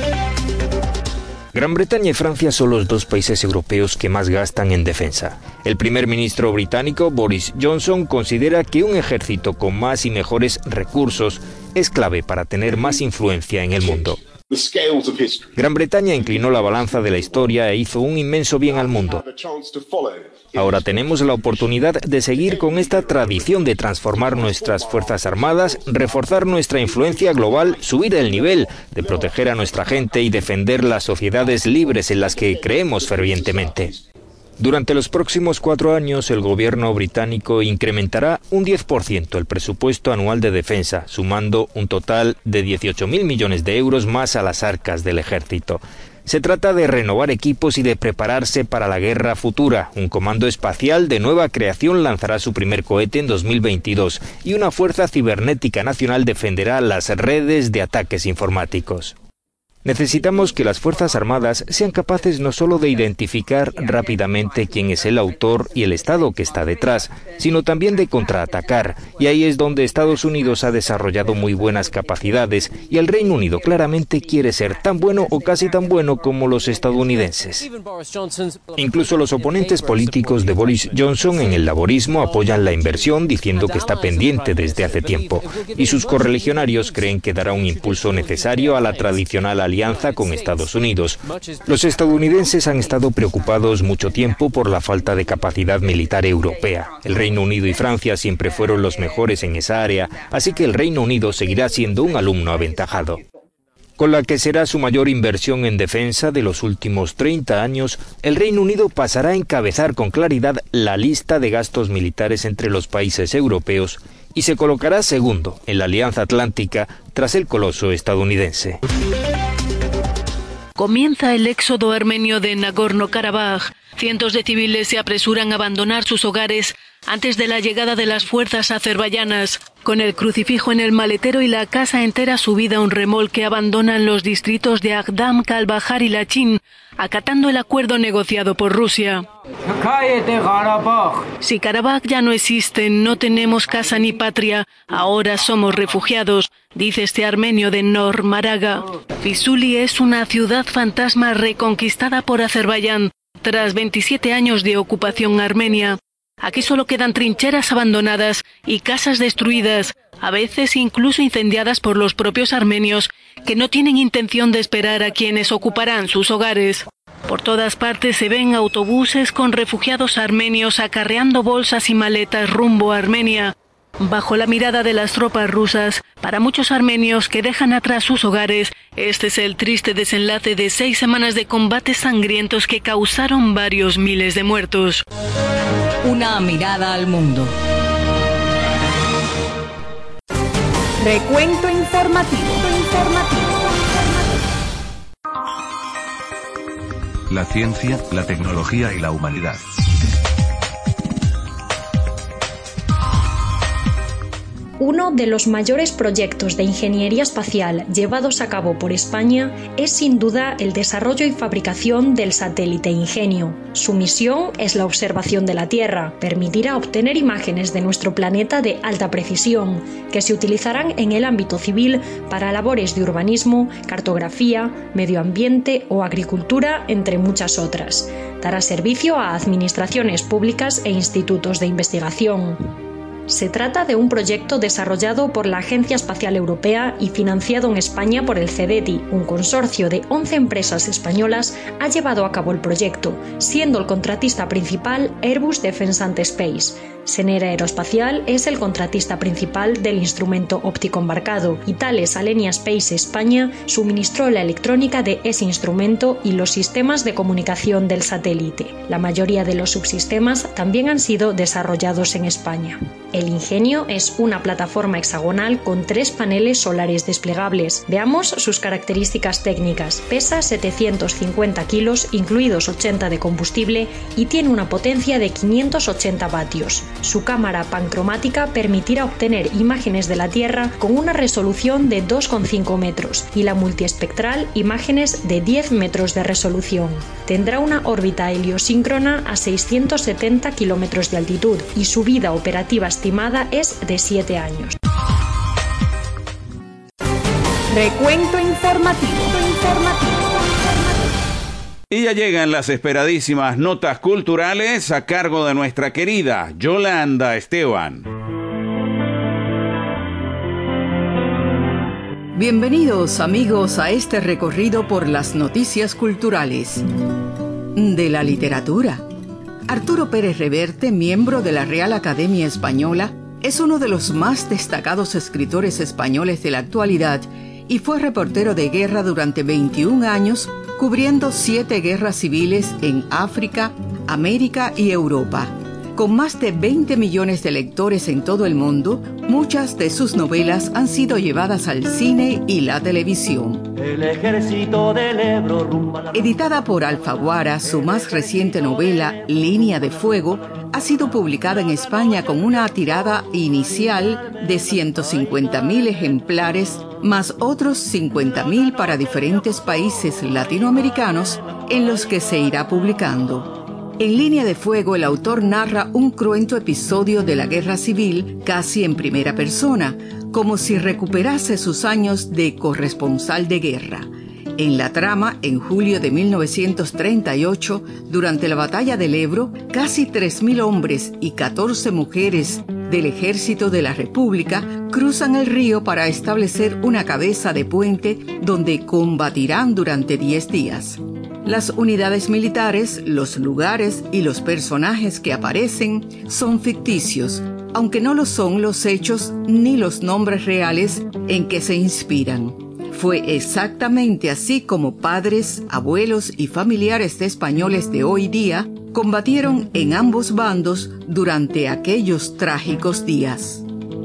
Gran Bretaña y Francia son los dos países europeos que más gastan en defensa. El primer ministro británico, Boris Johnson, considera que un ejército con más y mejores recursos es clave para tener más influencia en el mundo. Gran Bretaña inclinó la balanza de la historia e hizo un inmenso bien al mundo. Ahora tenemos la oportunidad de seguir con esta tradición de transformar nuestras Fuerzas Armadas, reforzar nuestra influencia global, subir el nivel, de proteger a nuestra gente y defender las sociedades libres en las que creemos fervientemente. Durante los próximos 4 años, el gobierno británico incrementará un 10% el presupuesto anual de defensa, sumando un total de 18.000 millones de euros más a las arcas del ejército. Se trata de renovar equipos y de prepararse para la guerra futura. Un comando espacial de nueva creación lanzará su primer cohete en 2022 y una fuerza cibernética nacional defenderá las redes de ataques informáticos. Necesitamos que las Fuerzas Armadas sean capaces no solo de identificar rápidamente quién es el autor y el Estado que está detrás, sino también de contraatacar, y ahí es donde Estados Unidos ha desarrollado muy buenas capacidades, y el Reino Unido claramente quiere ser tan bueno o casi tan bueno como los estadounidenses. Incluso los oponentes políticos de Boris Johnson en el laborismo apoyan la inversión diciendo que está pendiente desde hace tiempo, y sus correligionarios creen que dará un impulso necesario a la tradicional alianza con Estados Unidos. Los estadounidenses han estado preocupados mucho tiempo por la falta de capacidad militar europea. El Reino Unido y Francia siempre fueron los mejores en esa área, así que el Reino Unido seguirá siendo un alumno aventajado. Con la que será su mayor inversión en defensa de los últimos 30 años, el Reino Unido pasará a encabezar con claridad la lista de gastos militares entre los países europeos y se colocará segundo en la Alianza Atlántica tras el coloso estadounidense. Comienza el éxodo armenio de Nagorno-Karabaj. Cientos de civiles se apresuran a abandonar sus hogares antes de la llegada de las fuerzas azerbaiyanas. Con el crucifijo en el maletero y la casa entera subida a un remolque, abandonan los distritos de Agdam, Kalbahar y Lachin, acatando el acuerdo negociado por Rusia. Si Karabaj ya no existe, no tenemos casa ni patria, ahora somos refugiados, dice este armenio de Nor Maraga. Fisuli es una ciudad fantasma reconquistada por Azerbaiyán tras 27 años de ocupación armenia. Aquí solo quedan trincheras abandonadas y casas destruidas, a veces incluso incendiadas por los propios armenios, que no tienen intención de esperar a quienes ocuparán sus hogares. Por todas partes se ven autobuses con refugiados armenios acarreando bolsas y maletas rumbo a Armenia. Bajo la mirada de las tropas rusas, para muchos armenios que dejan atrás sus hogares, este es el triste desenlace de 6 semanas de combates sangrientos que causaron varios miles de muertos. Una mirada al mundo. Recuento informativo. La ciencia, la tecnología y la humanidad. Uno de los mayores proyectos de ingeniería espacial llevados a cabo por España es sin duda el desarrollo y fabricación del satélite Ingenio. Su misión es la observación de la Tierra. Permitirá obtener imágenes de nuestro planeta de alta precisión, que se utilizarán en el ámbito civil para labores de urbanismo, cartografía, medio ambiente o agricultura, entre muchas otras. Dará servicio a administraciones públicas e institutos de investigación. Se trata de un proyecto desarrollado por la Agencia Espacial Europea y financiado en España por el CEDETI. Un consorcio de 11 empresas españolas ha llevado a cabo el proyecto, siendo el contratista principal Airbus Defence and Space. Senera Aeroespacial es el contratista principal del instrumento óptico embarcado y Thales Alenia Space España suministró la electrónica de ese instrumento y los sistemas de comunicación del satélite. La mayoría de los subsistemas también han sido desarrollados en España. El Ingenio es una plataforma hexagonal con 3 paneles solares desplegables. Veamos sus características técnicas. Pesa 750 kilos, incluidos 80 de combustible, y tiene una potencia de 580 vatios. Su cámara pancromática permitirá obtener imágenes de la Tierra con una resolución de 2,5 metros y la multiespectral imágenes de 10 metros de resolución. Tendrá una órbita heliosíncrona a 670 kilómetros de altitud y su vida operativa estimada es de 7 años. Recuento informativo. Y ya llegan las esperadísimas notas culturales a cargo de nuestra querida Yolanda Esteban. Bienvenidos amigos a este recorrido por las noticias culturales de la literatura. Arturo Pérez Reverte, miembro de la Real Academia Española, es uno de los más destacados escritores españoles de la actualidad y fue reportero de guerra durante 21 años, cubriendo 7 guerras civiles en África, América y Europa. Con más de 20 millones de lectores en todo el mundo, muchas de sus novelas han sido llevadas al cine y la televisión. El ejército del Ebro rumba la... Editada por Alfaguara, su más reciente novela, Línea de Fuego, ha sido publicada en España con una tirada inicial de 150.000 ejemplares, más otros 50.000 para diferentes países latinoamericanos en los que se irá publicando. En Línea de Fuego, el autor narra un cruento episodio de la guerra civil casi en primera persona, como si recuperase sus años de corresponsal de guerra. En la trama, en julio de 1938, durante la batalla del Ebro, casi 3.000 hombres y 14 mujeres del Ejército de la República cruzan el río para establecer una cabeza de puente donde combatirán durante 10 días. Las unidades militares, los lugares y los personajes que aparecen son ficticios, aunque no lo son los hechos ni los nombres reales en que se inspiran. Fue exactamente así como padres, abuelos y familiares de españoles de hoy día combatieron en ambos bandos durante aquellos trágicos días.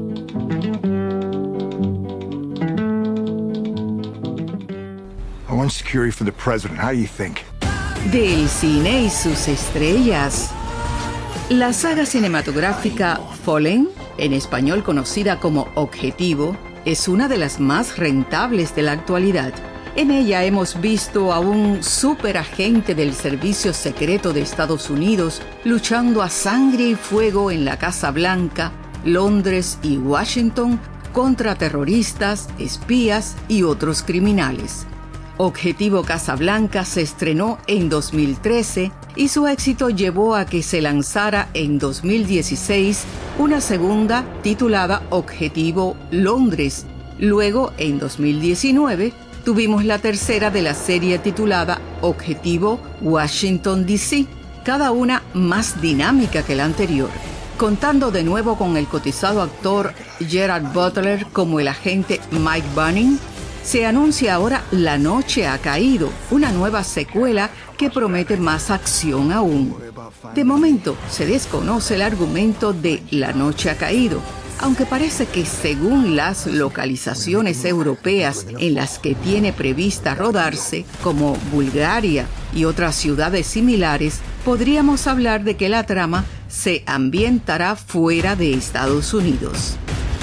Security for the president. How do you think? Del cine y sus estrellas. La saga cinematográfica Fallen, en español conocida como Objetivo, es una de las más rentables de la actualidad. En ella hemos visto a un superagente del Servicio Secreto de Estados Unidos luchando a sangre y fuego en la Casa Blanca, Londres y Washington contra terroristas, espías y otros criminales. Objetivo Casablanca se estrenó en 2013 y su éxito llevó a que se lanzara en 2016 una segunda titulada Objetivo Londres. Luego, en 2019, tuvimos la tercera de la serie titulada Objetivo Washington DC, cada una más dinámica que la anterior. Contando de nuevo con el cotizado actor Gerard Butler como el agente Mike Bunning, se anuncia ahora La Noche ha Caído, una nueva secuela que promete más acción aún. De momento, se desconoce el argumento de La Noche ha Caído, aunque parece que según las localizaciones europeas en las que tiene prevista rodarse, como Bulgaria y otras ciudades similares, podríamos hablar de que la trama se ambientará fuera de Estados Unidos.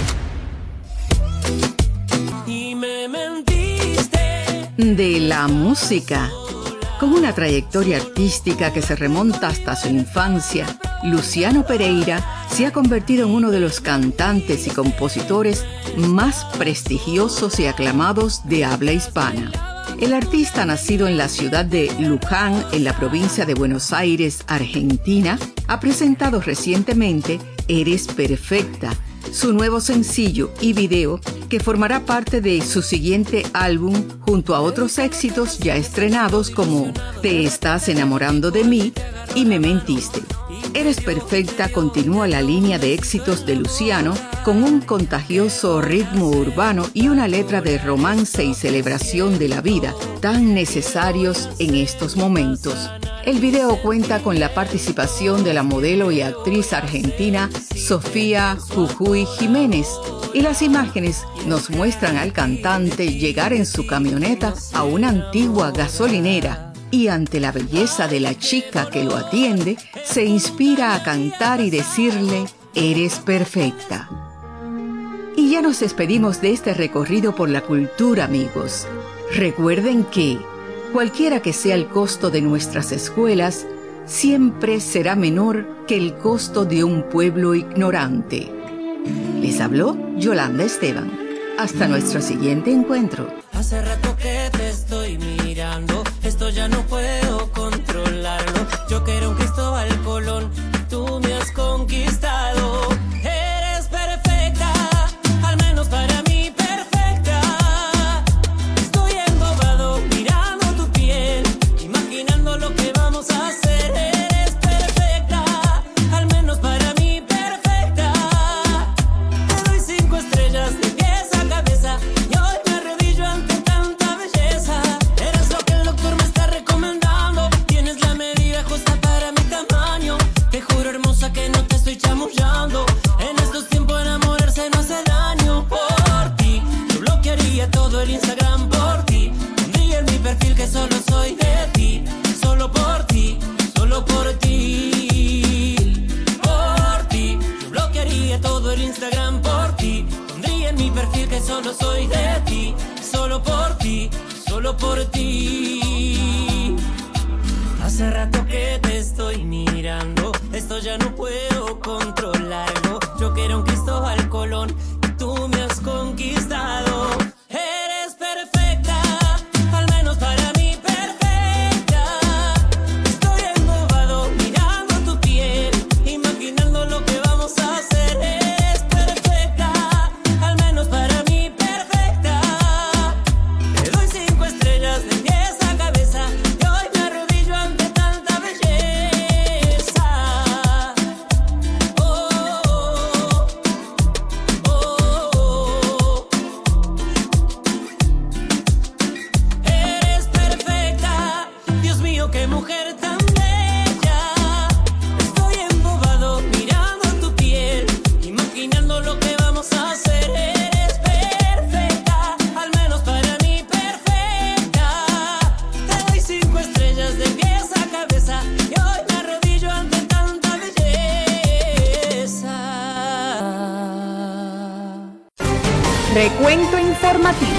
De la música. Con una trayectoria artística que se remonta hasta su infancia, Luciano Pereira se ha convertido en uno de los cantantes y compositores más prestigiosos y aclamados de habla hispana. El artista, nacido en la ciudad de Luján, en la provincia de Buenos Aires, Argentina, ha presentado recientemente Eres Perfecta, su nuevo sencillo y video que formará parte de su siguiente álbum junto a otros éxitos ya estrenados como Te estás enamorando de mí y Me mentiste. Eres Perfecta continúa la línea de éxitos de Luciano con un contagioso ritmo urbano y una letra de romance y celebración de la vida tan necesarios en estos momentos. El video cuenta con la participación de la modelo y actriz argentina Sofía Jujuy Jiménez, y las imágenes nos muestran al cantante llegar en su camioneta a una antigua gasolinera y ante la belleza de la chica que lo atiende, se inspira a cantar y decirle: eres perfecta. Y ya nos despedimos de este recorrido por la cultura, amigos. Recuerden que, cualquiera que sea el costo de nuestras escuelas, siempre será menor que el costo de un pueblo ignorante. Les habló Yolanda Esteban. Hasta nuestro siguiente encuentro. Hace rato que te estoy mirando, esto ya no puedo controlarlo. Yo quiero un Cristóbal Colón, tú me has conquistado. Eres perfecta, al menos para mí perfecta. Estoy embobado mirando tu piel, imaginando lo que vamos a hacer. Eres perfecta, al menos para mí perfecta. Te doy 5 estrellas de pies a cabeza y hoy me arrodillo ante tanta belleza. Eres lo que el doctor me está recomendando. Tienes la medida justa para mi tamaño. Te juro, hermosa, que no te estoy chamullando. En estos tiempos enamorarse no hace daño. Por ti, yo bloquearía todo el Instagram por ti. Pondría en mi perfil que solo soy de ti. Solo por ti, solo por ti. Por ti, yo bloquearía todo el Instagram por ti. Pondría en mi perfil que solo soy de ti. Solo por ti, solo por ti. Hace rato que te estoy mirando, esto ya no puedo controlarlo. Yo quiero un Cristóbal Colón y tú me has conquistado. Eres perfecta, al menos para mí perfecta. Estoy embobado mirando tu piel, imaginando lo que vamos a hacer. Eres perfecta, al menos para mí perfecta. Te doy 5 estrellas de pies a cabeza y hoy me arrodillo ante tanta belleza. Oh, oh, oh, oh. Eres perfecta, Dios mío, qué mujer tan bella. Estoy embobado mirando tu piel, imaginando lo que vamos a hacer. Eres perfecta, al menos para mí perfecta. Te doy 5 estrellas de pies a cabeza y hoy me arrodillo ante tanta belleza. Recuento informativo.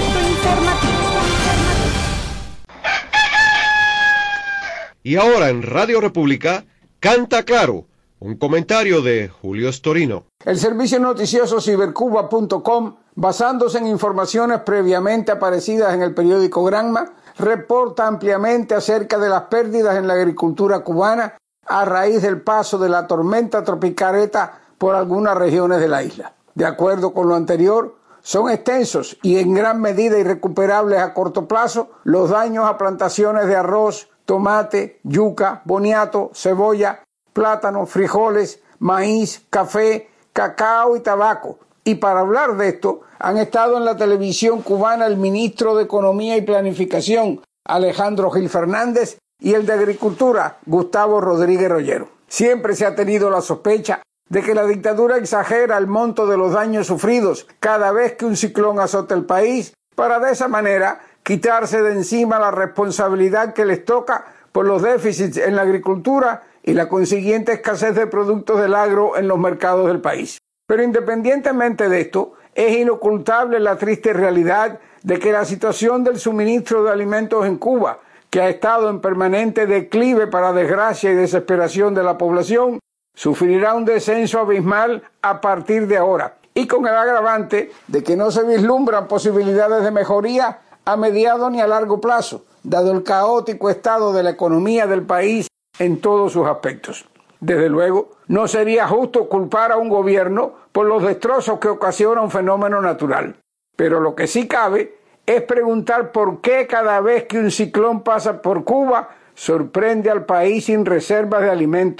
Y ahora en Radio República, Canta Claro, un comentario de Julio Storino. El servicio noticioso cibercuba.com, basándose en informaciones previamente aparecidas en el periódico Granma, reporta ampliamente acerca de las pérdidas en la agricultura cubana a raíz del paso de la tormenta tropical ETA por algunas regiones de la isla. De acuerdo con lo anterior, son extensos y en gran medida irrecuperables a corto plazo los daños a plantaciones de arroz, tomate, yuca, boniato, cebolla, plátano, frijoles, maíz, café, cacao y tabaco. Y para hablar de esto, han estado en la televisión cubana el ministro de Economía y Planificación, Alejandro Gil Fernández, y el de Agricultura, Gustavo Rodríguez Rollero. Siempre se ha tenido la sospecha de que la dictadura exagera el monto de los daños sufridos cada vez que un ciclón azota el país, para de esa manera quitarse de encima la responsabilidad que les toca por los déficits en la agricultura y la consiguiente escasez de productos del agro en los mercados del país. Pero independientemente de esto, es inocultable la triste realidad de que la situación del suministro de alimentos en Cuba, que ha estado en permanente declive para desgracia y desesperación de la población, sufrirá un descenso abismal a partir de ahora, y con el agravante de que no se vislumbran posibilidades de mejoría a mediado ni a largo plazo, dado el caótico estado de la economía del país en todos sus aspectos. Desde luego, no sería justo culpar a un gobierno por los destrozos que ocasiona un fenómeno natural. Pero lo que sí cabe es preguntar por qué cada vez que un ciclón pasa por Cuba sorprende al país sin reservas de alimentos,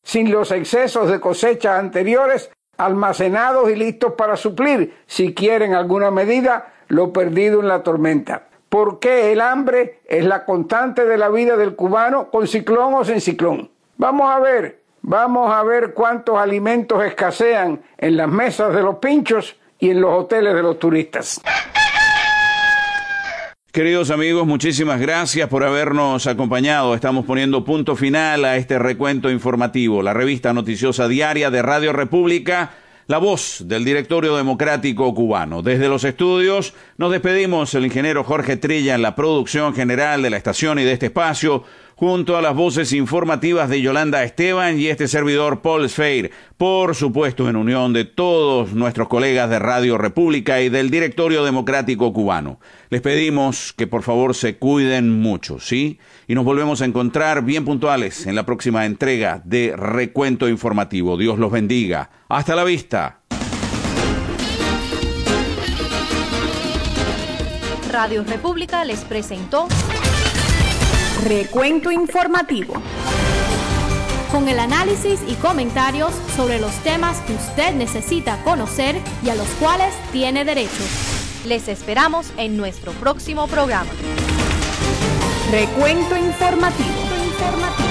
sin los excesos de cosechas anteriores, almacenados y listos para suplir, si quieren alguna medida, lo perdido en la tormenta. ¿Por qué el hambre es la constante de la vida del cubano, con ciclón o sin ciclón? Vamos a ver cuántos alimentos escasean en las mesas de los pinchos y en los hoteles de los turistas. Queridos amigos, muchísimas gracias por habernos acompañado. Estamos poniendo punto final a este recuento informativo. La revista noticiosa diaria de Radio República, la voz del Directorio Democrático Cubano. Desde los estudios nos despedimos, el ingeniero Jorge Trilla en la producción general de la estación y de este espacio, junto a las voces informativas de Yolanda Esteban y este servidor Paul Sfeir, por supuesto en unión de todos nuestros colegas de Radio República y del Directorio Democrático Cubano. Les pedimos que por favor se cuiden mucho, ¿sí? Y nos volvemos a encontrar bien puntuales en la próxima entrega de Recuento Informativo. Dios los bendiga. Hasta la vista. Radio República les presentó Recuento Informativo, con el análisis y comentarios sobre los temas que usted necesita conocer y a los cuales tiene derecho. Les esperamos en nuestro próximo programa. Recuento Informativo.